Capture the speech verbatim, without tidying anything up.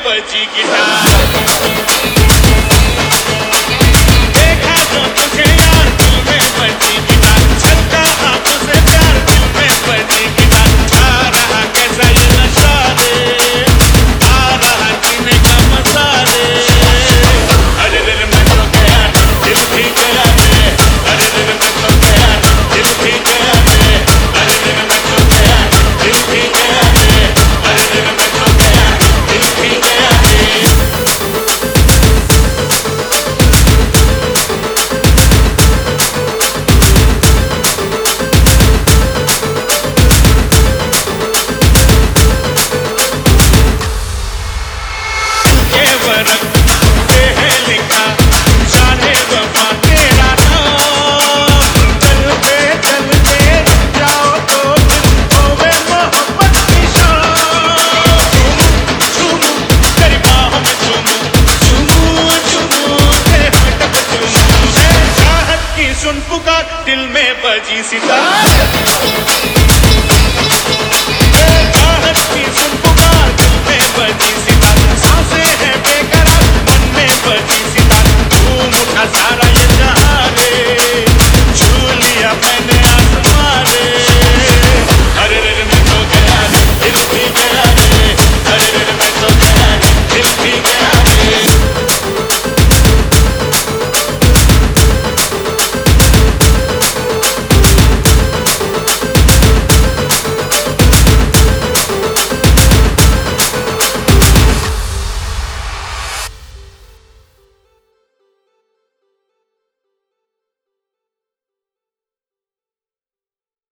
बजी गिटार। देखा तो तुझे यार दिल में बजी गिटार, छक्का हाथों से प्यार दिल में बजी गिटार। छा रहा कैसा ये नशा रे, आ रहा जीने का मजा रे। अरे रे मैं तो गया दिल भी गया रे, अरे रे मैं तो गया दिल भी गया रे, अरे रे मैं तो गया दिल भी गया रे, अरे रे मैं तो गया दिल भी गया रे। के वरक पे है लिखा जाने वफा तेरा नाम। चलते चलते जाओ तो फिर होवे मोहब्बत की शाम। झूमू तेरी बाहों में झूमू, झूमू झूमू तेरे होठों पे झूमू। है चाहत की सुन पुकार दिल में बजी सितार। है चाहत की सुन पुकार दिल में बजी सितार। सांसें हैं बेकरार मन में बजी सितार। झूम उठा सारा ये जहां रे, छू लिया मैंने आसमान।